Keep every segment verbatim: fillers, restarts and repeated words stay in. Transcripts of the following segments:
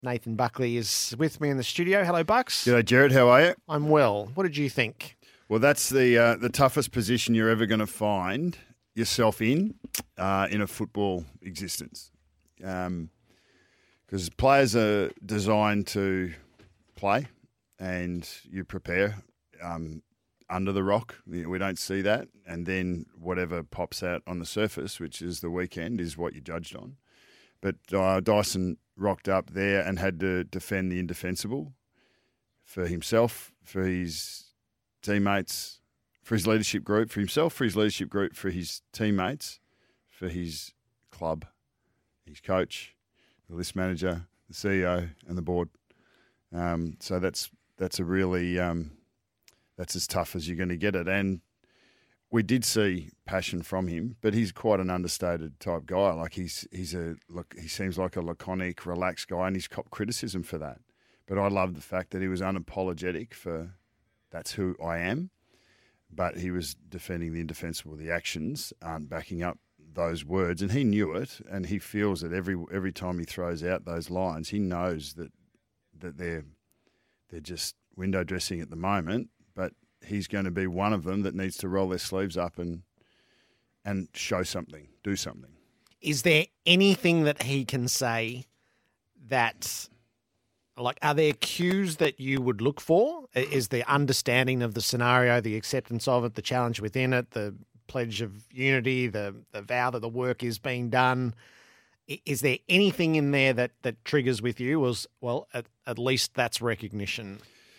Nathan Buckley is with me in the studio. Hello, Bucks. G'day, Jared. How are you? I'm well. What did you think? Well, that's the uh, the toughest position you're ever going to find yourself in uh, in a football existence. Um, because players are designed to play and you prepare um, under the rock. We don't see that. And then whatever pops out on the surface, which is the weekend, is what you're judged on. But uh, Dyson rocked up there and had to defend the indefensible for himself, for his teammates, for his leadership group, for himself, for his leadership group, for his teammates, for his club, his coach, the list manager, the C E O, and the board. Um, so that's that's a really um, that's as tough as you're going to get it. And we did see passion from him, but he's quite an understated type guy. Like he's he's a look, he seems like a laconic, relaxed guy, and he's copped criticism for that. But I love the fact that he was unapologetic for that's who I am. But he was defending the indefensible. The actions aren't backing up those words, and he knew it, and he feels that every every time he throws out those lines, he knows that that they're they're just window dressing at the moment, but he's going to be one of them that needs to roll their sleeves up and and show something, do something. Is there anything that he can say that, like, are there cues that you would look for? Is the understanding of the scenario, the acceptance of it, the challenge within it, the pledge of unity, the, the vow that the work is being done? Is there anything in there that, that triggers with you? Was well, at, at least that's recognition.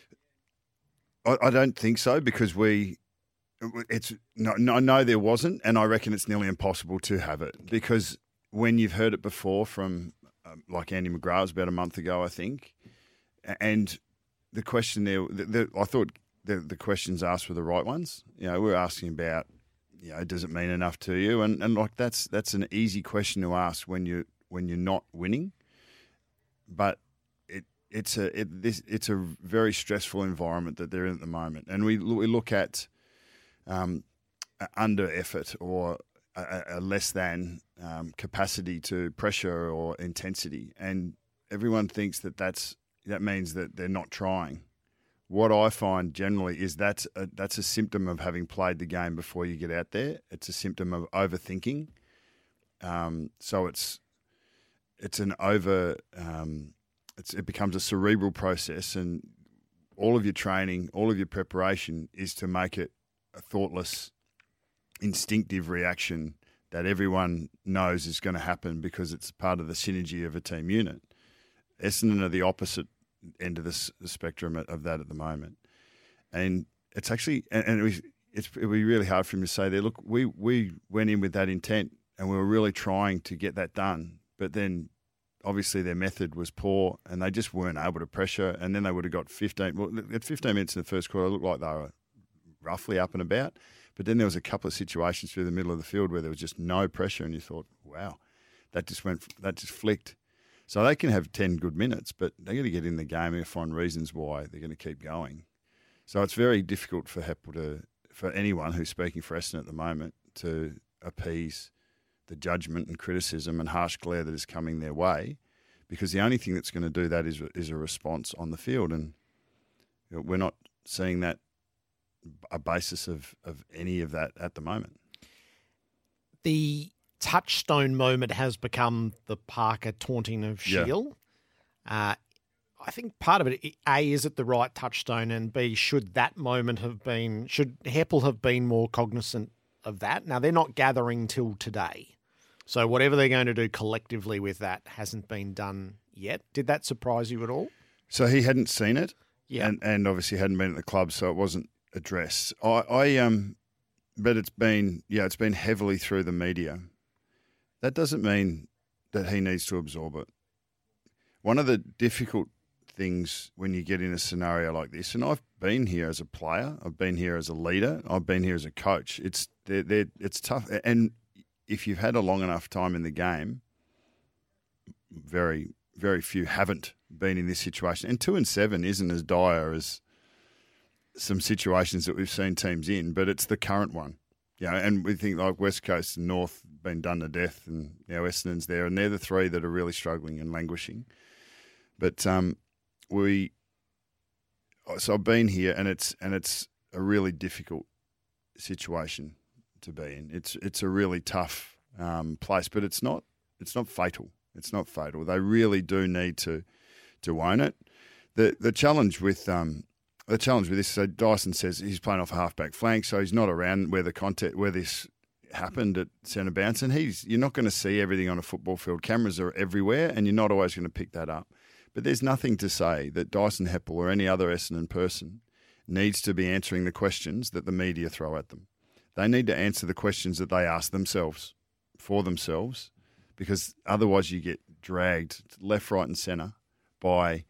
I, I don't think so because we, it's no, no, no, there wasn't, and I reckon it's nearly impossible to have it because when you've heard it before from um, like Andy McGrath's about a month ago, I think, and the question there, the, the, I thought the, the questions asked were the right ones. You know, we were asking about, you know, does it mean enough to you? And and like that's that's an easy question to ask when you when you're not winning, but it it's a it, this it's a very stressful environment that they're in at the moment, and we we look at um, under effort or a, a less than um, capacity to pressure or intensity, and everyone thinks that that's that means that they're not trying. What I find generally is that's a, that's a symptom of having played the game before you get out there. It's a symptom of overthinking. Um, so it's it's an over. Um, it's, it becomes a cerebral process, and all of your training, all of your preparation is to make it a thoughtless, instinctive reaction that everyone knows is going to happen because it's part of the synergy of a team unit. Essendon are the opposite end of the, the spectrum of that at the moment, and it's actually and, and it was it's it would be really hard for him to say there. Look, we we went in with that intent, and we were really trying to get that done, but then obviously their method was poor, and they just weren't able to pressure. And then they would have got fifteen. Well, at fifteen minutes in the first quarter, it looked like they were roughly up and about, but then there was a couple of situations through the middle of the field where there was just no pressure, and you thought, wow, that just went that just flicked. So they can have ten good minutes, but they're going to get in the game and find reasons why they're going to keep going. So it's very difficult for Heppell to, for anyone who's speaking for Essendon at the moment, to appease the judgment and criticism and harsh glare that is coming their way, because the only thing that's going to do that is is a response on the field, and we're not seeing that a basis of, of any of that at the moment. The touchstone moment has become the Parker taunting of Shield. Yeah. Uh, I think part of it, A, is it the right touchstone, and B, should that moment have been, should Heppell have been more cognizant of that? Now, they're not gathering till today, so whatever they're going to do collectively with that hasn't been done yet. Did that surprise you at all? So he hadn't seen it, yeah, and, and obviously hadn't been at the club, so it wasn't addressed. I, I um, but it's been, yeah, it's been heavily through the media. That doesn't mean that he needs to absorb it. One of the difficult things when you get in a scenario like this, and I've been here as a player, I've been here as a leader, I've been here as a coach. It's they're, they're, it's tough, and if you've had a long enough time in the game, very very few haven't been in this situation. And two and seven isn't as dire as some situations that we've seen teams in, but it's the current one. You know, and we think like West Coast and North been done to death, and now Essendon's there, and they're the three that are really struggling and languishing. But um, we, so I've been here, and it's and it's a really difficult situation to be in. It's it's a really tough um, place, but it's not it's not fatal. It's not fatal. They really do need to to own it. The the challenge with um the challenge with this, so Dyson says he's playing off a halfback flank, so he's not around where the content where this happened at centre bounce, and he's you're not going to see everything on a football field. Cameras are everywhere, and you're not always going to pick that up. But there's nothing to say that Dyson Heppell or any other Essendon person needs to be answering the questions that the media throw at them. They need to answer the questions that they ask themselves, for themselves, because otherwise you get dragged left, right and centre by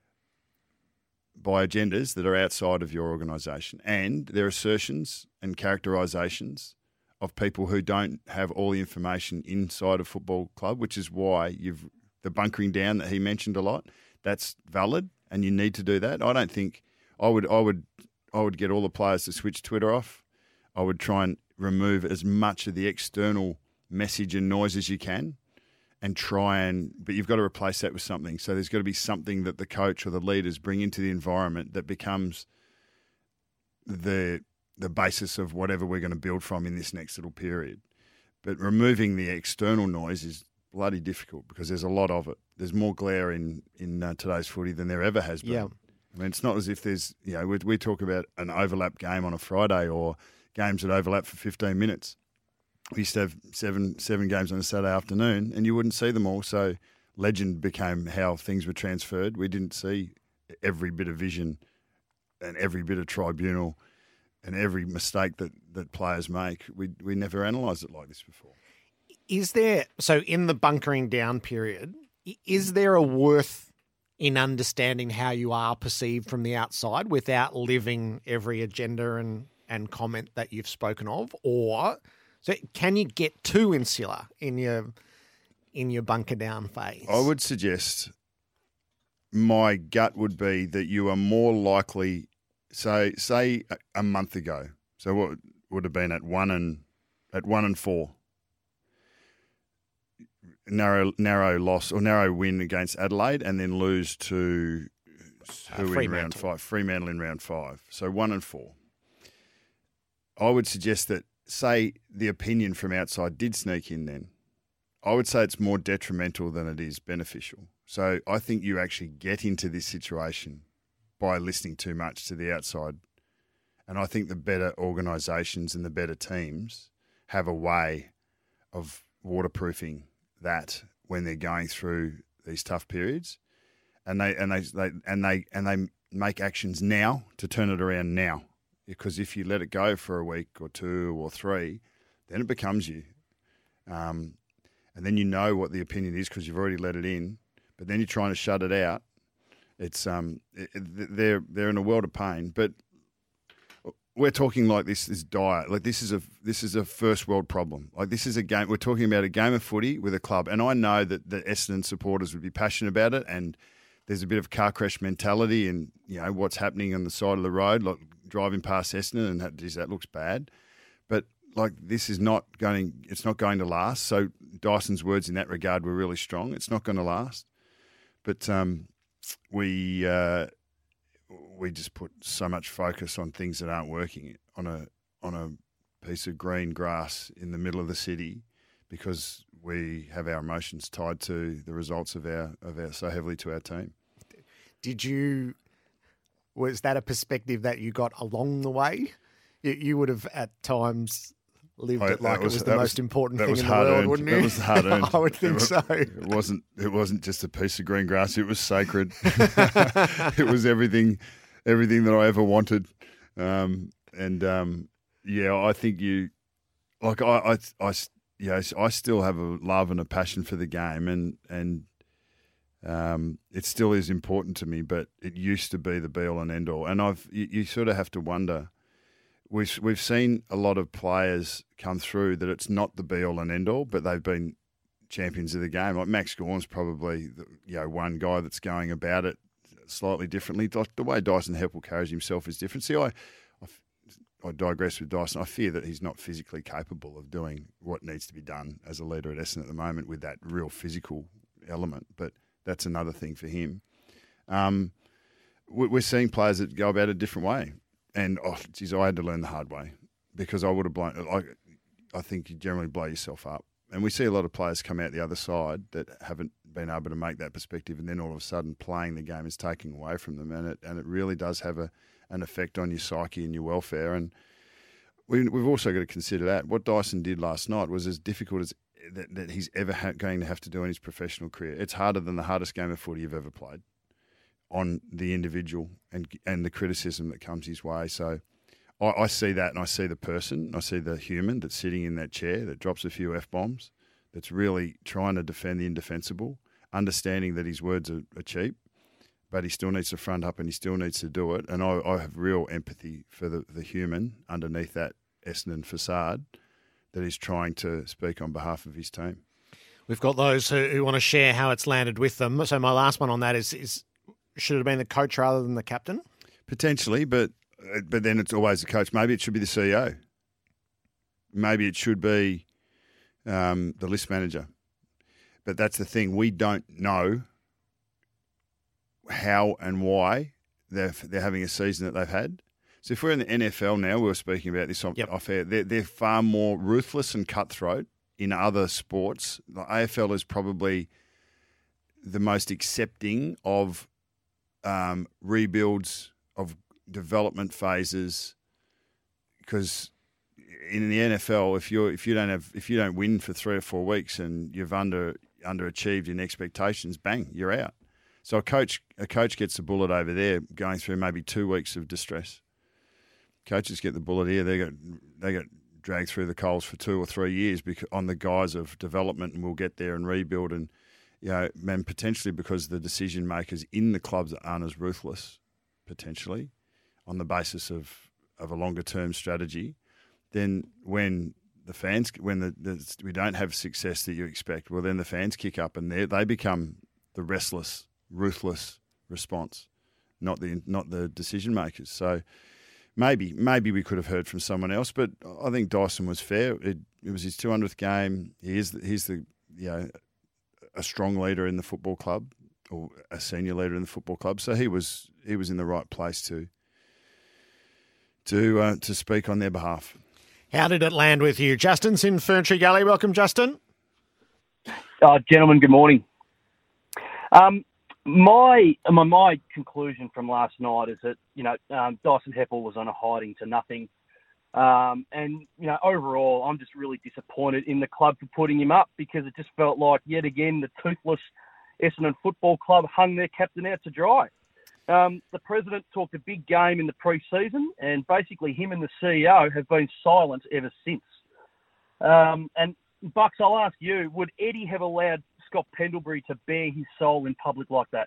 by agendas that are outside of your organisation, and their assertions and characterisations of people who don't have all the information inside a football club, which is why you've the bunkering down that he mentioned a lot. That's valid, and you need to do that. I don't think I would. I would. I would get all the players to switch Twitter off. I would try and remove as much of the external message and noise as you can, and try and. But you've got to replace that with something. So there's got to be something that the coach or the leaders bring into the environment that becomes the the basis of whatever we're going to build from in this next little period. But removing the external noise is bloody difficult because there's a lot of it. There's more glare in in uh, today's footy than there ever has been. Yeah. I mean, it's not as if there's, you know, we, we talk about an overlap game on a Friday or games that overlap for fifteen minutes. We used to have seven seven games on a Saturday afternoon and you wouldn't see them all. So legend became how things were transferred. We didn't see every bit of vision and every bit of tribunal and every mistake that, that players make. We we never analysed it like this before. Is there, so in the bunkering down period, is there a worth in understanding how you are perceived from the outside without living every agenda and, and comment that you've spoken of? Or so can you get too insular in your in your bunker down phase? I would suggest my gut would be that you are more likely, say say a month ago, so what would have been at one and at one and four. Narrow, narrow loss or narrow win against Adelaide, and then lose to who uh, in round five? Fremantle in round five. So one and four. I would suggest that, say, the opinion from outside did sneak in. Then I would say it's more detrimental than it is beneficial. So I think you actually get into this situation by listening too much to the outside, and I think the better organisations and the better teams have a way of waterproofing that when they're going through these tough periods, and they and they, they and they and they make actions now to turn it around now. Because if you let it go for a week or two or three, then it becomes you, um, and then you know what the opinion is because you've already let it in. But then you're trying to shut it out. It's um it, they're they're in a world of pain. But we're talking like this is dire. Like this is a this is a first world problem. Like this is a game. We're talking about a game of footy with a club, and I know that the Essendon supporters would be passionate about it. And there's a bit of car crash mentality, and you know what's happening on the side of the road, like driving past Essendon, and that, geez, that looks bad. But like this is not going. It's not going to last. So Dyson's words in that regard were really strong. It's not going to last. But um, we. Uh, we just put so much focus on things that aren't working on a on a piece of green grass in the middle of the city because we have our emotions tied to the results of our of our so heavily to our team. Did you was that a perspective that you got along the way? You, you would have at times lived I, it like was, it was the most was, important thing was in the world, earned. wouldn't you? That was hard earned. I would think it, so. It wasn't. It wasn't just a piece of green grass. It was sacred. It was everything. Everything that I ever wanted, um, and um, yeah, I think you, like I, I, I, yeah, I still have a love and a passion for the game, and and um, it still is important to me. But it used to be the be all and end all, and I've you, you sort of have to wonder. We've we've seen a lot of players come through that it's not the be all and end all, but they've been champions of the game. Like Max Gawn's probably the, you know one guy that's going about it slightly differently. Like the way Dyson Heppell carries himself is different. See, I, I, I digress with Dyson. I fear that he's not physically capable of doing what needs to be done as a leader at Essendon at the moment with that real physical element. But that's another thing for him. Um, we're seeing players that go about it a different way. And, oh, geez, I had to learn the hard way because I would have blown, like, I think you generally blow yourself up. And we see a lot of players come out the other side that haven't been able to make that perspective, and then all of a sudden playing the game is taking away from them, and it and it really does have a an effect on your psyche and your welfare. And we, we've also got to consider that what Dyson did last night was as difficult as that, that he's ever ha- going to have to do in his professional career. It's harder than the hardest game of footy you've ever played on the individual and and the criticism that comes his way. So I, I see that, and I see the person, I see the human that's sitting in that chair that drops a few F-bombs, that's really trying to defend the indefensible, understanding that his words are, are cheap, but he still needs to front up and he still needs to do it. And I, I have real empathy for the, the human underneath that Essendon facade that is trying to speak on behalf of his team. We've got those who, who want to share how it's landed with them. So my last one on that is, is should it have been the coach rather than the captain? Potentially, but but then it's always the coach. Maybe it should be the C E O. Maybe it should be um, the list manager. But that's the thing. We don't know how and why they're, they're having a season that they've had. So if we're in the N F L now, we were speaking about this on yep. off air, they're, they're far more ruthless and cutthroat in other sports. The A F L is probably the most accepting of um, rebuilds, of development phases, because in the N F L, if you if you don't have if you don't win for three or four weeks and you've under underachieved in expectations, bang, you're out. So a coach a coach gets the bullet over there, going through maybe two weeks of distress. Coaches get the bullet here; they get they get dragged through the coals for two or three years because on the guise of development, and we'll get there and rebuild, and you know, and potentially because the decision makers in the clubs aren't as ruthless, potentially, on the basis of, of a longer term strategy. Then when the fans, when the, the we don't have success that you expect, well, then the fans kick up and they they become the restless, ruthless response, not the not the decision makers. So maybe maybe we could have heard from someone else, but I think Dyson was fair. It, it was his two hundredth game. He is the, he's the you know a strong leader in the football club, or a senior leader in the football club. So he was he was in the right place to to uh, to speak on their behalf. How did it land with you? Justin's in Ferntree Gully. Welcome, Justin. Uh, gentlemen, good morning. Um, my, my my conclusion from last night is that, you know, um, Dyson Heppell was on a hiding to nothing. Um, and, you know, overall, I'm just really disappointed in the club for putting him up, because it just felt like, yet again, the toothless Essendon Football Club hung their captain out to dry. Um, the president talked a big game in the pre-season, and basically him and the C E O have been silent ever since. Um, and, Bucks, I'll ask you, would Eddie have allowed Scott Pendlebury to bare his soul in public like that?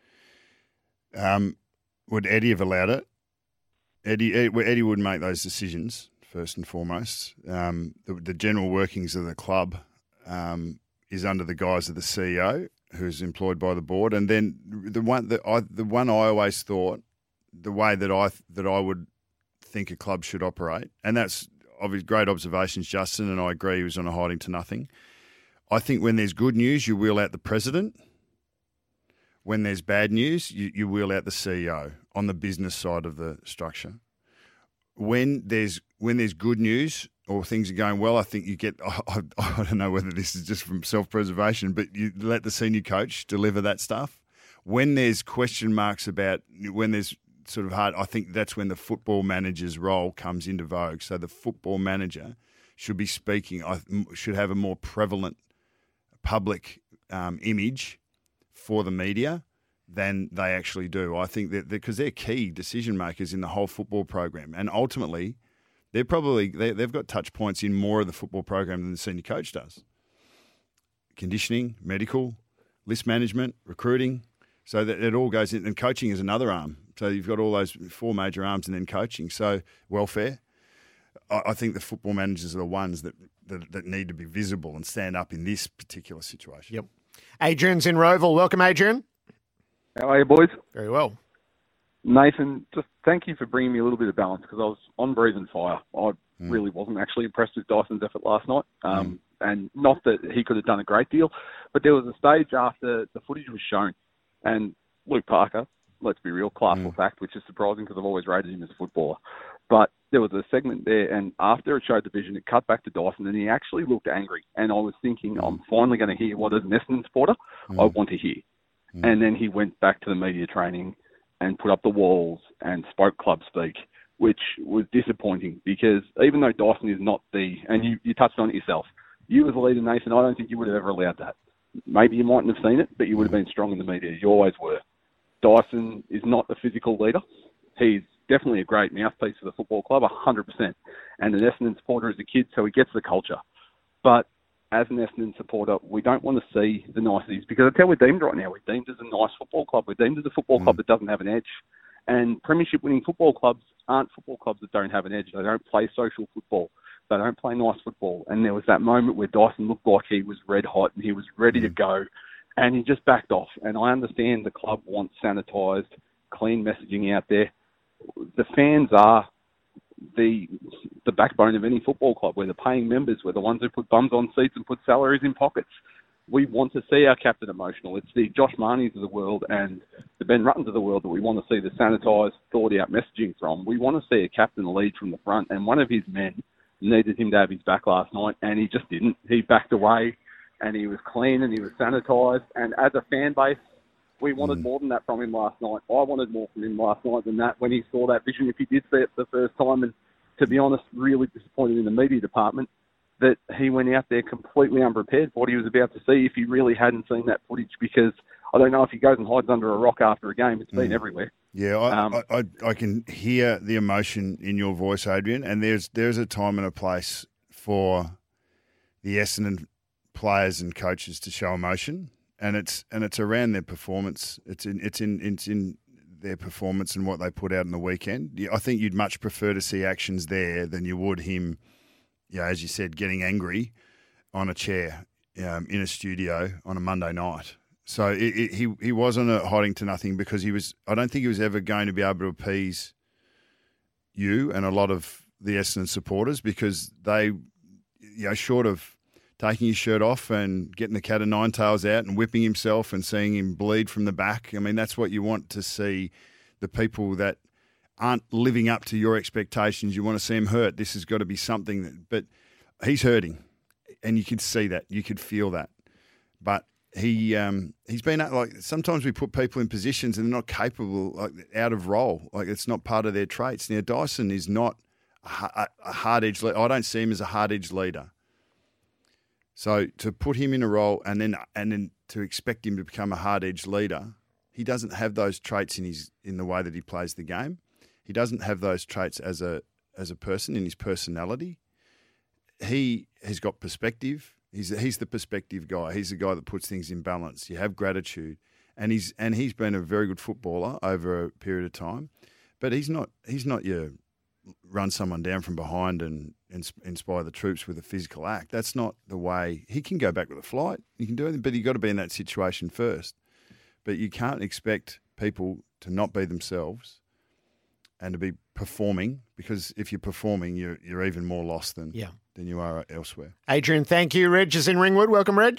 Um, would Eddie have allowed it? Eddie Eddie would make those decisions, first and foremost. Um, the, the general workings of the club um, is under the guise of the C E O, who's employed by the board, and then the one that I the one I always thought, the way that I that I would think a club should operate, and that's obviously great observations, Justin, and I agree he was on a hiding to nothing. I think when there's good news, you wheel out the president. When there's bad news, you, you wheel out the C E O on the business side of the structure. When there's when there's good news or things are going well, I think you get, I, I, I don't know whether this is just from self-preservation, but you let the senior coach deliver that stuff. When there's question marks about, when there's sort of hard, I think that's when the football manager's role comes into vogue. So the football manager should be speaking, I should have a more prevalent public um, image for the media than they actually do. I think that because they're key decision makers in the whole football program, and ultimately they're probably they, they've got touch points in more of the football program than the senior coach does. Conditioning, medical, list management, recruiting, so that it all goes in. And coaching is another arm. So you've got all those four major arms, and then coaching. So welfare. I, I think the football managers are the ones that, that that need to be visible and stand up in this particular situation. Yep. Adrian's in Roval. Welcome, Adrian. How are you, boys? Very well. Nathan, just thank you for bringing me a little bit of balance, because I was on breathing fire. I mm. really wasn't actually impressed with Dyson's effort last night. Um, mm. And not that he could have done a great deal, but there was a stage after the footage was shown, and Luke Parker, let's be real, classful mm. fact, which is surprising because I've always rated him as a footballer. But there was a segment there, and after it showed the vision, it cut back to Dyson, and he actually looked angry. And I was thinking, I'm finally going to hear what, as an Essendon supporter, mm. I want to hear. Mm. And then he went back to the media training and put up the walls and spoke club speak, which was disappointing because even though Dyson is not the, and you, you touched on it yourself, you as a leader, Nathan, I don't think you would have ever allowed that. Maybe you mightn't have seen it, but you would have been strong in the media. You always were. Dyson is not a physical leader. He's definitely a great mouthpiece for the football club, one hundred percent. And an Essendon supporter as a kid, so he gets the culture. But as an Essendon supporter, we don't want to see the niceties because that's how we're deemed right now. We're deemed as a nice football club. We're deemed as a football mm. club that doesn't have an edge. And premiership-winning football clubs aren't football clubs that don't have an edge. They don't play social football. They don't play nice football. And there was that moment where Dyson looked like he was red hot and he was ready to go, and he just backed off. And I understand the club wants sanitised, clean messaging out there. The fans are the the backbone of any football club. We're the paying members. We're the ones who put bums on seats and put salaries in pockets. We want to see our captain emotional. It's the Josh Marnies of the world and the Ben Ruttons of the world that we want to see the sanitised, thought-out messaging from. We want to see a captain lead from the front, and one of his men needed him to have his back last night, and he just didn't. He backed away, and he was clean, and he was sanitised. And as a fan base, we wanted mm. more than that from him last night. I wanted more from him last night than that when he saw that vision, if he did see it for the first time. And to be honest, really disappointed in the media department that he went out there completely unprepared for what he was about to see if he really hadn't seen that footage, because I don't know if he goes and hides under a rock after a game. It's been mm. everywhere. Yeah, I, um, I, I, I can hear the emotion in your voice, Adrian, and there's there's a time and a place for the Essendon players and coaches to show emotion, and it's and it's around their performance. It's in it's in it's in their performance and what they put out in the weekend. I think you'd much prefer to see actions there than you would him, you know, as you said, getting angry on a chair um, in a studio on a Monday night. So it, it, he he wasn't a hiding to nothing because he was. I don't think he was ever going to be able to appease you and a lot of the Essendon supporters, because they, you know, short of taking his shirt off and getting the cat of nine tails out and whipping himself and seeing him bleed from the back. I mean, that's what you want to see. The people that aren't living up to your expectations, you want to see him hurt. This has got to be something that. But he's hurting, and you could see that. You could feel that, but. He um, he's been like sometimes we put people in positions and they're not capable, like out of role, like it's not part of their traits. Now Dyson is not a, a hard edge leader. I don't see him as a hard edge leader. So to put him in a role and then and then to expect him to become a hard edge leader, he doesn't have those traits in his in the way that he plays the game. He doesn't have those traits as a as a person in his personality. He has got perspective. He's he's the perspective guy. He's the guy that puts things in balance. You have gratitude, and he's and he's been a very good footballer over a period of time, but he's not he's not your run someone down from behind and, and inspire the troops with a physical act. That's not the way. He can go back with a flight. He can do anything, but you got to be in that situation first. But you can't expect people to not be themselves and to be performing, because if you're performing, you're you're even more lost than yeah. than you are elsewhere. Adrian, thank you. Reg is in Ringwood. Welcome, Reg.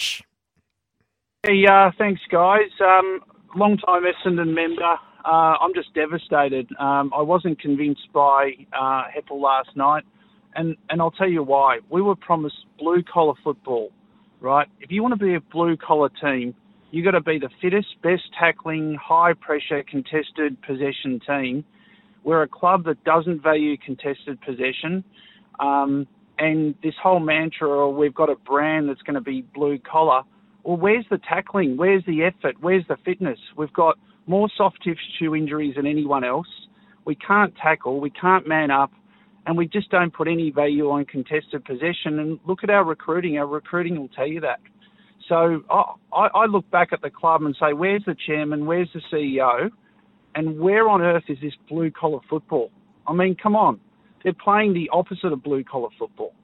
Hey, uh, thanks, guys. Um, long-time Essendon member. Uh, I'm just devastated. Um, I wasn't convinced by uh, Heppel last night, and, and I'll tell you why. We were promised blue-collar football, right? If you want to be a blue-collar team, you got to be the fittest, best tackling, high-pressure, contested possession team. We're a club that doesn't value contested possession. Um, and this whole mantra, oh, we've got a brand that's going to be blue collar. Well, where's the tackling? Where's the effort? Where's the fitness? We've got more soft tissue injuries than anyone else. We can't tackle. We can't man up. And we just don't put any value on contested possession. And look at our recruiting. Our recruiting will tell you that. So I, I look back at the club and say, where's the chairman? Where's the C E O? And where on earth is this blue-collar football? I mean, come on. They're playing the opposite of blue-collar football.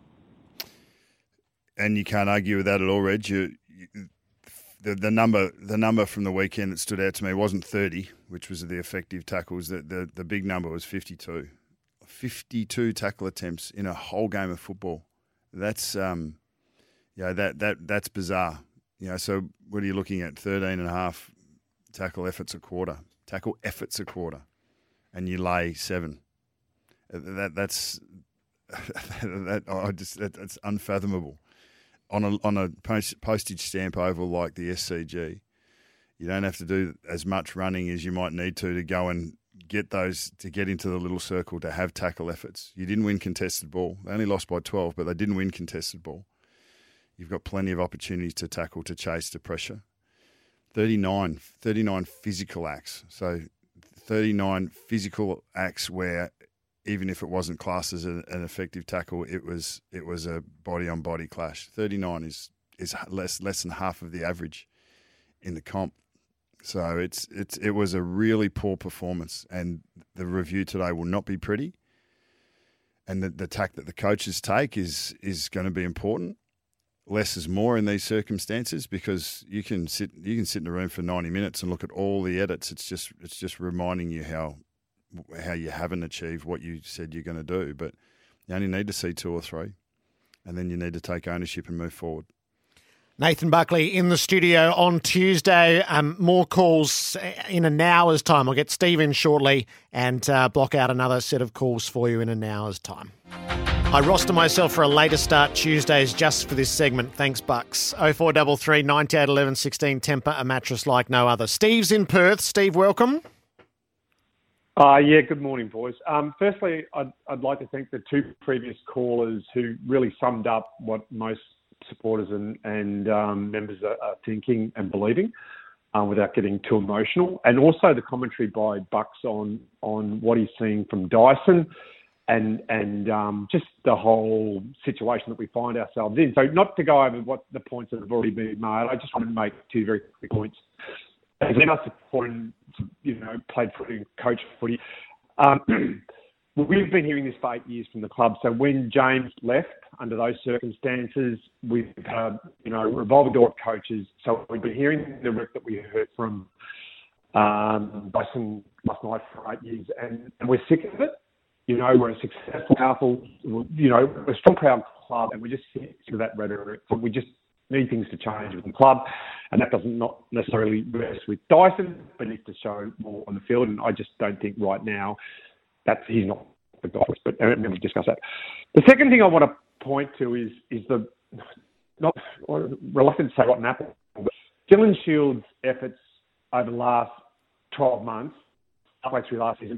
And you can't argue with that at all, Reg. You, you, the, the number the number from the weekend that stood out to me wasn't thirty, which was the effective tackles. The, the, the big number was fifty-two. fifty-two tackle attempts in a whole game of football. That's um, yeah, that that that's bizarre. You know, so what are you looking at? thirteen and a half tackle efforts a quarter, tackle efforts a quarter, and you lay seven. That that's that I just that, that's unfathomable. On a on a post, postage stamp oval like the S C G, you don't have to do as much running as you might need to to go and get those to get into the little circle to have tackle efforts. You didn't win contested ball. They only lost by twelve, but they didn't win contested ball. You've got plenty of opportunities to tackle, to chase, to pressure. thirty-nine, thirty-nine physical acts. So thirty-nine physical acts where even if it wasn't classed as a, an effective tackle, it was it was a body-on-body clash. thirty-nine is is less less than half of the average in the comp. So it's it's it was a really poor performance, and the review today will not be pretty. And the, the tack that the coaches take is is going to be important. Less is more in these circumstances, because you can sit you can sit in a room for ninety minutes and look at all the edits. It's just it's just reminding you how how you haven't achieved what you said you're going to do. But you only need to see two or three, and then you need to take ownership and move forward. Nathan Buckley in the studio on Tuesday. Um, more calls in an hour's time. I'll get Steve in shortly and uh, block out another set of calls for you in an hour's time. I roster myself for a later start Tuesdays just for this segment. Thanks, Bucks. oh four three three, nine eight, one one, one six. Temper, a mattress like no other. Steve's in Perth. Steve, welcome. Uh, yeah, good morning, boys. Um, firstly, I'd, I'd like to thank the two previous callers who really summed up what most supporters and, and um, members are, are thinking and believing um, without getting too emotional. And also the commentary by Bucks on, on what he's seeing from Dyson and and um, just the whole situation that we find ourselves in. So not to go over what the points that have already been made, I just want to make two very quick points. As a supporter, you know, played footy, coached footy, um, we've been hearing this for eight years from the club. So when James left under those circumstances, we've had, you know, revolving door of coaches. So we've been hearing the rep that we heard from um, Dyson last night for eight years, and, and we're sick of it. You know, we're a successful, powerful, you know, we're a strong, proud club, and we're just sick of that rhetoric. We just need things to change with the club, and that doesn't not necessarily rest with Dyson, but needs to show more on the field. And I just don't think right now that he's not the guy. But uh, we'll discuss that. The second thing I want to point to is is the not reluctant to say rotten apple, but Dylan Shields' efforts over the last twelve months, halfway through last season,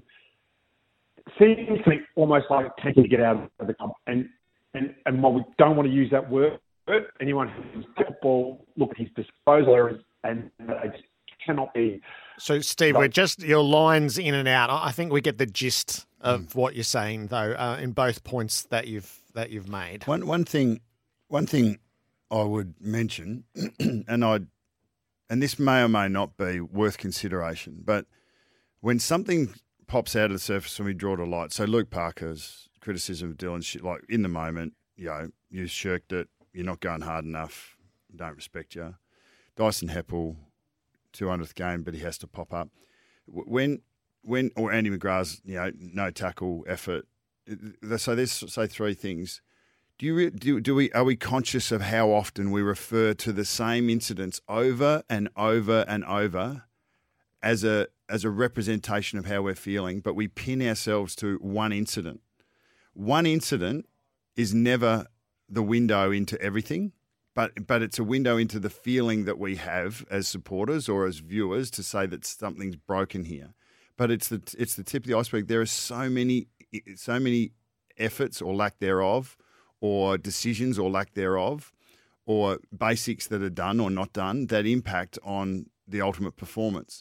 seems to me almost like taking to get out of the club. And and and while we don't want to use that word, anyone who's football look at his disposal areas, and they just cannot be. So, Steve, we're just your lines in and out. I think we get the gist of mm. what you're saying, though, uh, in both points that you've that you've made. One one thing, one thing I would mention, and I, and this may or may not be worth consideration, but when something pops out of the surface when we draw to light, so Luke Parker's criticism of Dylan, like in the moment, you know, you shirked it. You're not going hard enough. Don't respect you. Dyson Heppell, two hundredth game, but he has to pop up. When, when, or Andy McGrath's, you know, no tackle effort. So there's say three things. Do you do do we are we conscious of how often we refer to the same incidents over and over and over as a as a representation of how we're feeling, but we pin ourselves to one incident. One incident is never the window into everything, but but it's a window into the feeling that we have as supporters or as viewers to say that something's broken here. But it's the it's the tip of the iceberg. There are so many so many efforts or lack thereof, or decisions or lack thereof, or basics that are done or not done that impact on the ultimate performance.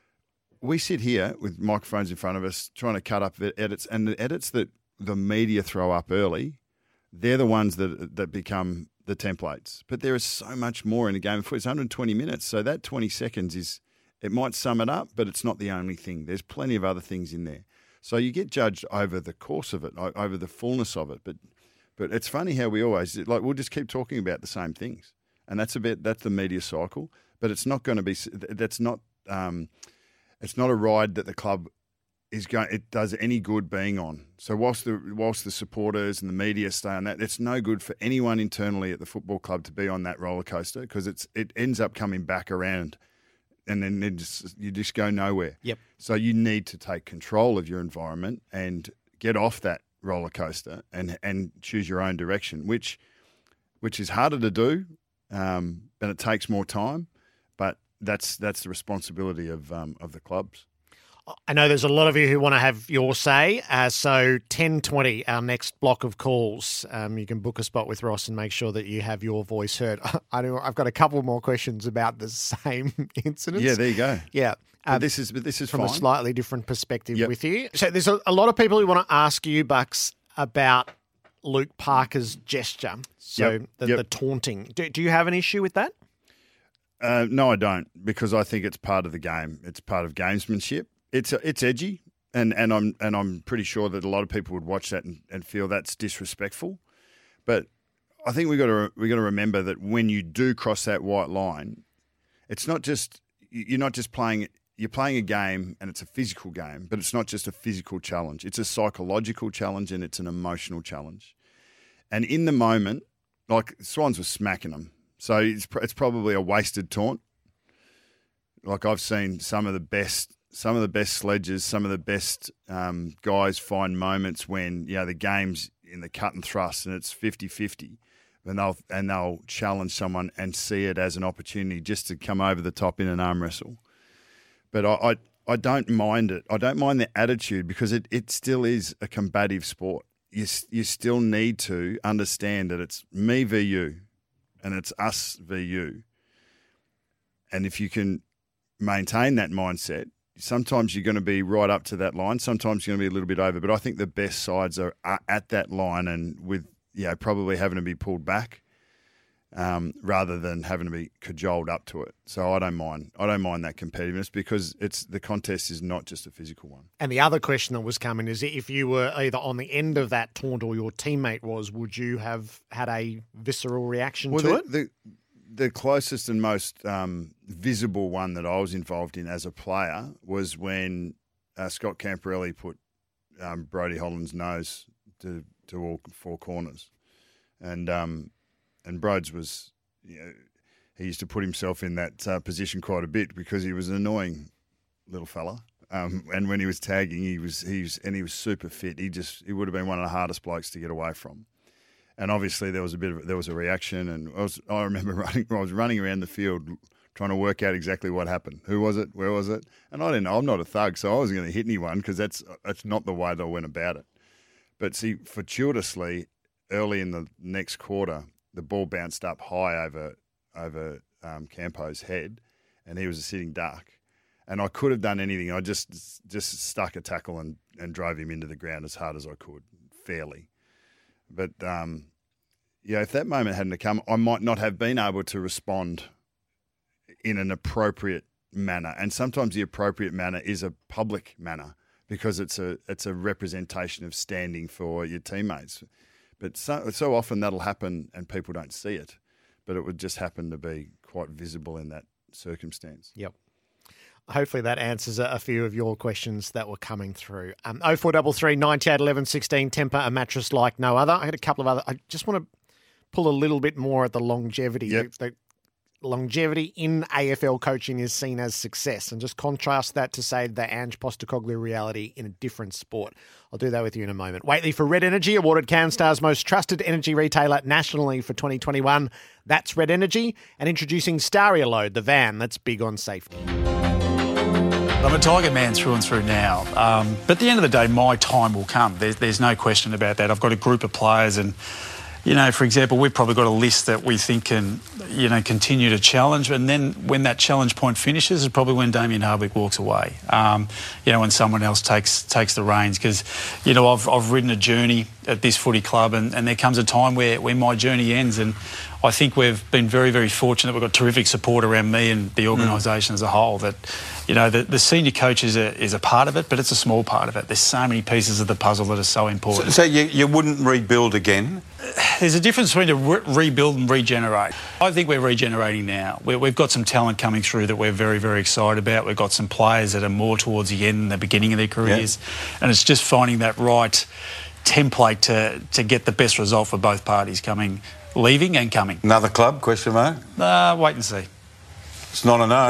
We sit here with microphones in front of us trying to cut up the edits, and the edits that the media throw up early, they're the ones that that become the templates. But there is so much more in a game of football. It's one hundred twenty minutes, so that twenty seconds is, it might sum it up, but it's not the only thing. There's plenty of other things in there. So you get judged over the course of it, over the fullness of it. But but it's funny how we always, like, we'll just keep talking about the same things. And that's a bit, that's the media cycle. But it's not going to be, that's not, um, it's not a ride that the club is going, it does any good being on. So whilst the whilst the supporters and the media stay on that, it's no good for anyone internally at the football club to be on that roller coaster, because it's it ends up coming back around and then it just, you just go nowhere. Yep. So you need to take control of your environment and get off that roller coaster and and choose your own direction, which which is harder to do, um, and it takes more time. But that's that's the responsibility of um, of the clubs. I know there's a lot of you who want to have your say. Uh, so ten twenty, our next block of calls. Um, you can book a spot with Ross and make sure that you have your voice heard. I know I've got a couple more questions about the same incidents. Yeah, there you go. Yeah. But Um, this is but this is from fine. a slightly different perspective Yep. with you. So there's a, a lot of people who want to ask you, Bucks, about Luke Parker's gesture. So Yep. the, Yep. the taunting. Do, do you have an issue with that? Uh, no, I don't, because I think it's part of the game. It's part of gamesmanship. It's it's edgy, and, and I'm and I'm pretty sure that a lot of people would watch that and, and feel that's disrespectful. But I think we got to we got to remember that when you do cross that white line, it's not just you're not just playing. You're playing a game, and it's a physical game, but it's not just a physical challenge. It's a psychological challenge, and it's an emotional challenge. And in the moment, like Swans were smacking them, so it's it's probably a wasted taunt. Like I've seen some of the best. Some of the best sledges, some of the best um, guys find moments when, you know, the game's in the cut and thrust and it's fifty-fifty, and they'll, and they'll challenge someone and see it as an opportunity just to come over the top in an arm wrestle. But I, I, I don't mind it. I don't mind the attitude, because it, it still is a combative sport. You, you still need to understand that it's me v you and it's us v you. And if you can maintain that mindset, sometimes you're going to be right up to that line. Sometimes you're going to be a little bit over. But I think the best sides are, are at that line, and with, you know, probably having to be pulled back um, rather than having to be cajoled up to it. So I don't mind. I don't mind that competitiveness, because it's the contest is not just a physical one. And the other question that was coming is, if you were either on the end of that taunt or your teammate was, would you have had a visceral reaction well, to the, it? The, the closest and most um, visible one that I was involved in as a player was when uh, Scott Camporelli put um, Brodie Holland's nose to, to all four corners. And um, and Broads was, you know, he used to put himself in that uh, position quite a bit, because he was an annoying little fella. Um, and when he was tagging, he was he was and he was super fit. He just he would have been one of the hardest blokes to get away from. And obviously there was a bit of there was a reaction, and I was I remember running I was running around the field trying to work out exactly what happened. Who was it? Where was it? And I didn't know. I'm not a thug, so I wasn't going to hit anyone, because that's that's not the way that I went about it. But see, fortuitously, early in the next quarter, the ball bounced up high over over um, Campo's head, and he was a sitting duck. And I could have done anything. I just just stuck a tackle and, and drove him into the ground as hard as I could, fairly. But, um, yeah, if that moment hadn't come, I might not have been able to respond in an appropriate manner. And sometimes the appropriate manner is a public manner, because it's a it's a representation of standing for your teammates. But so, so often that'll happen and people don't see it. But it would just happen to be quite visible in that circumstance. Yep. Hopefully that answers a few of your questions that were coming through. Um, oh four three three, ninety-eight, eleven, sixteen, Tempur, a mattress like no other. I had a couple of other. I just want to pull a little bit more at the longevity. Yep. The, the longevity in A F L coaching is seen as success, and just contrast that to, say, the Ange Postecoglou reality in a different sport. I'll do that with you in a moment. Waitley for Red Energy, awarded CanStar's most trusted energy retailer nationally for twenty twenty-one. That's Red Energy, and introducing Staria Load, the van that's big on safety. I'm a Tiger man through and through now. Um, but at the end of the day, my time will come. There's, there's no question about that. I've got a group of players, and, you know, for example, we've probably got a list that we think can, you know, continue to challenge. And then when that challenge point finishes is probably when Damien Hardwick walks away, um, you know, when someone else takes takes the reins. Because, you know, I've, I've ridden a journey at this footy club, and, and there comes a time where, where my journey ends. And I think we've been very, very fortunate. We've got terrific support around me and the organisation mm. as a whole. That, you know, the, the senior coach is a, is a part of it, but it's a small part of it. There's so many pieces of the puzzle that are so important. So, so you, you wouldn't rebuild again? There's a difference between to re- rebuild and regenerate. I think we're regenerating now. we we've got some talent coming through that we're very, very excited about. We've got some players that are more towards the end than the beginning of their careers. Yeah. And it's just finding that right template to, to get the best result for both parties coming, leaving and coming. Another club, question mark? Uh, wait and see. It's not a no.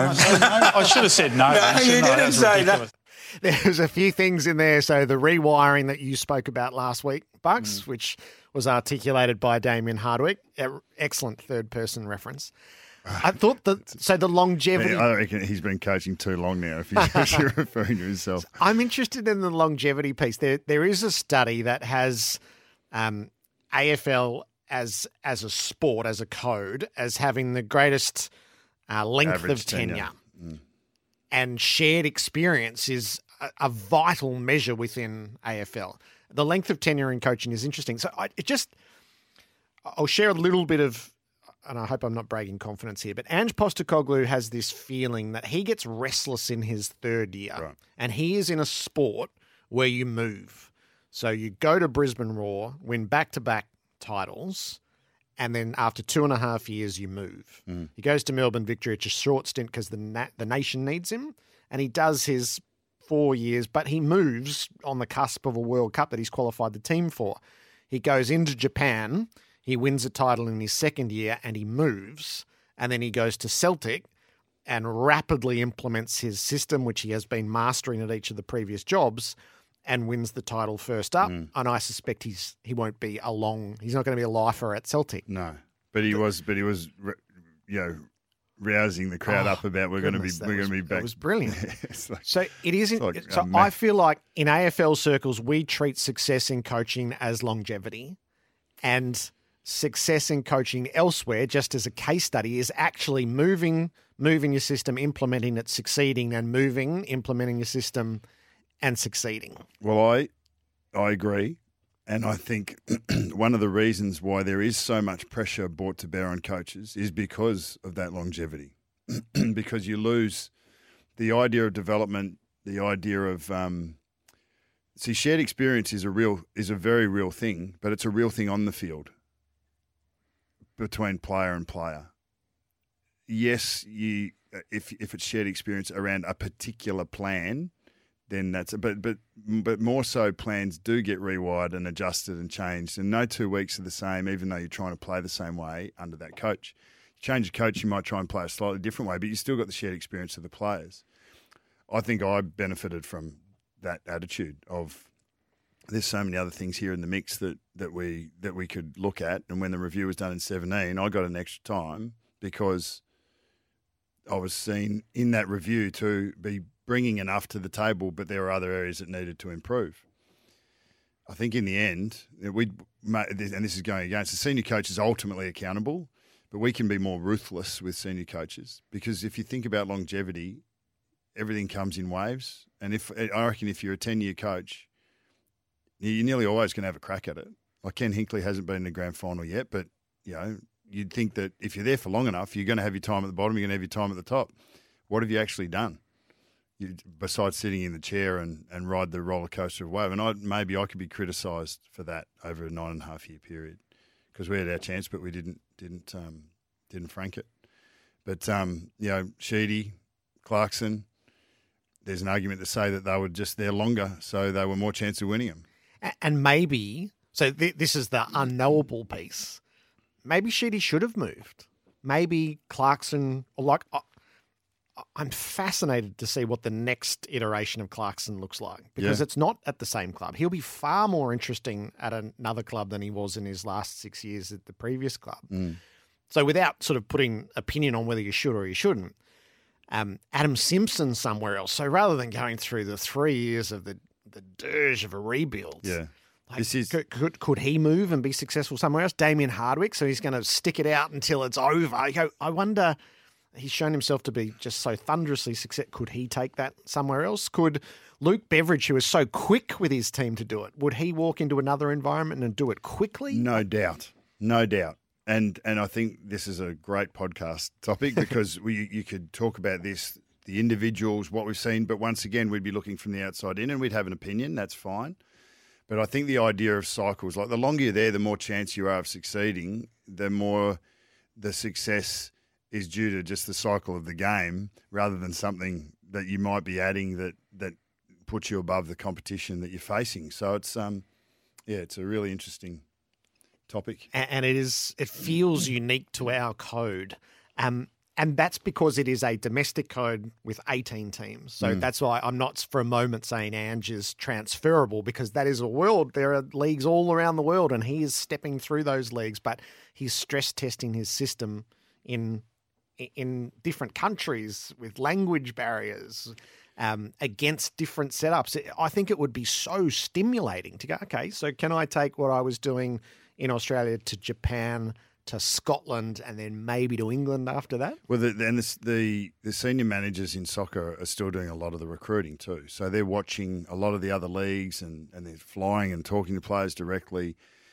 I should have said no. No, you didn't say that. There's a few things in there. So the rewiring that you spoke about last week, Bucks, mm. which was articulated by Damien Hardwick. Excellent third-person reference. I thought that, so the longevity... I reckon he's been coaching too long now, if he's referring to himself. I'm interested in the longevity piece. There, There is a study that has um, A F L as as a sport, as a code, as having the greatest uh, length Average of tenure. tenure. Mm. And shared experience is a, a vital measure within A F L. The length of tenure in coaching is interesting. So I it just... I'll share a little bit of... and I hope I'm not bragging confidence here, but Ange Postecoglou has this feeling that he gets restless in his third year. Right. And he is in a sport where you move. So you go to Brisbane Roar, win back-to-back titles, and then after two and a half years, you move. Mm. He goes to Melbourne Victory. It's a short stint because the, na- the nation needs him, and he does his four years, but he moves on the cusp of a World Cup that he's qualified the team for. He goes into Japan. He wins a title in his second year and he moves, and then he goes to Celtic and rapidly implements his system, which he has been mastering at each of the previous jobs, and wins the title first up. Mm. And I suspect he's he won't be a long, he's not going to be a lifer at Celtic. No, but he was, but he was, you know, rousing the crowd oh, up about we're goodness, going to be we're going to be back. It was brilliant. like, so it isn't. Like so I feel like in A F L circles we treat success in coaching as longevity, and success in coaching elsewhere, just as a case study, is actually moving, moving your system, implementing it, succeeding, and moving, implementing your system, and succeeding. Well, I, I agree, and I think one of the reasons why there is so much pressure brought to bear on coaches is because of that longevity, because you lose the idea of development, the idea of um, see, shared experience is a real is a very real thing, but it's a real thing on the field. Between player and player. Yes, you if if it's shared experience around a particular plan, then that's but but but more so plans do get rewired and adjusted and changed, and no two weeks are the same, even though you're trying to play the same way under that coach. You change a coach, you might try and play a slightly different way, but you still got the shared experience of the players. I think I benefited from that attitude of there's so many other things here in the mix that, that we that we could look at. And when the review was done in seventeen, I got an extra time because I was seen in that review to be bringing enough to the table, but there were other areas that needed to improve. I think in the end, we and this is going against the senior coach is ultimately accountable, but we can be more ruthless with senior coaches because if you think about longevity, everything comes in waves. And if I reckon if you're a ten-year coach, you're nearly always going to have a crack at it. Like Ken Hinkley hasn't been in the grand final yet, but you know you'd think that if you're there for long enough, you're going to have your time at the bottom, you're going to have your time at the top. What have you actually done? You, besides sitting in the chair and, and ride the roller coaster of wave. And I, maybe I could be criticised for that over a nine and a half year period because we had our chance, but we didn't didn't um, didn't frank it. But um, you know, Sheedy, Clarkson, there's an argument to say that they were just there longer, so they were more chance of winning them. And maybe, so th- this is the unknowable piece, maybe Sheedy should have moved. Maybe Clarkson, or like, I, I'm fascinated to see what the next iteration of Clarkson looks like because yeah. it's not at the same club. He'll be far more interesting at another club than he was in his last six years at the previous club. Mm. So without sort of putting opinion on whether you should or you shouldn't, um, Adam Simpson somewhere else. So rather than going through the three years of the the dirge of a rebuild. Yeah. Like, this is... could, could could he move and be successful somewhere else? Damien Hardwick, so he's going to stick it out until it's over. I go, I wonder, he's shown himself to be just so thunderously successful. Could he take that somewhere else? Could Luke Beveridge, who is so quick with his team to do it, would he walk into another environment and do it quickly? No doubt. No doubt. And and I think this is a great podcast topic because we you could talk about this, the individuals, what we've seen, but once again, we'd be looking from the outside in and we'd have an opinion. That's fine. But I think the idea of cycles, like the longer you're there, the more chance you are of succeeding, the more the success is due to just the cycle of the game rather than something that you might be adding that, that puts you above the competition that you're facing. So it's, um, yeah, it's a really interesting topic. And it is, it feels unique to our code. Um, And that's because it is a domestic code with eighteen teams. So Mm. that's why I'm not for a moment saying Ange is transferable, because that is a world. There are leagues all around the world and he is stepping through those leagues, but he's stress testing his system in in different countries with language barriers, um, against different setups. I think it would be so stimulating to go, okay, so can I take what I was doing in Australia to Japan, to Scotland, and then maybe to England after that? Well, the, and the, the the senior managers in soccer are still doing a lot of the recruiting too. So they're watching a lot of the other leagues and, and they're flying and talking to players directly.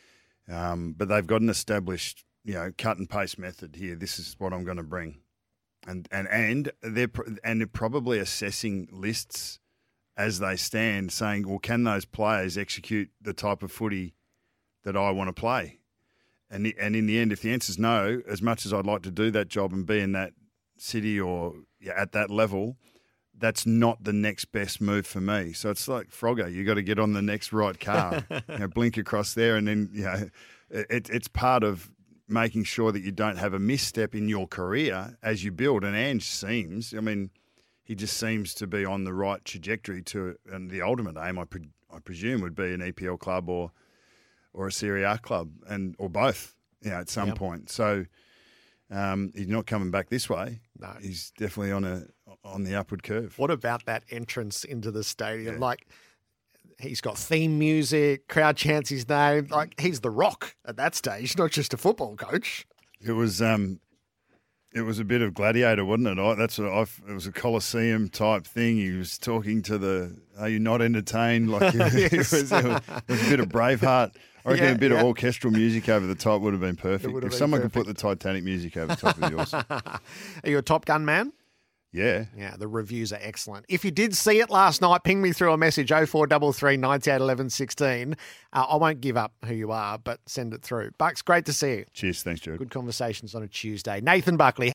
Um, but they've got an established, you know, cut and paste method here. This is what I'm going to bring, and and and they're and they're probably assessing lists as they stand, saying, well, can those players execute the type of footy that I want to play? And and in the end, if the answer is no, as much as I'd like to do that job and be in that city or yeah, at that level, that's not the next best move for me. So it's like Frogger, you got to get on the next right car, you know, blink across there, and then you know, it, it's part of making sure that you don't have a misstep in your career as you build. And Ange seems, I mean, he just seems to be on the right trajectory to, and the ultimate aim, I, pre, I presume, would be an E P L club or. or a Serie A club, and or both, you know, at some yep. point. So um, he's not coming back this way. No. He's definitely on a on the upward curve. What about that entrance into the stadium? Yeah. Like, he's got theme music, crowd chants his name. Like, he's the Rock at that stage, not just a football coach. It was um, it was a bit of Gladiator, wasn't it? I, that's what I. It was a Colosseum type thing. He was talking to the. Are you not entertained? Like it, yes. it, was, it, was, it was a bit of Braveheart. I reckon yeah, a bit yeah. of orchestral music over the top would have been perfect. If been someone perfect. could put the Titanic music over the top of yours. Are you a Top Gun man? Yeah. Yeah, the reviews are excellent. If you did see it last night, ping me through a message, oh four three three, nine eight, one one one six. Uh, I won't give up who you are, but send it through. Bucks, great to see you. Cheers. Thanks, Joe. Good conversations on a Tuesday. Nathan Buckley.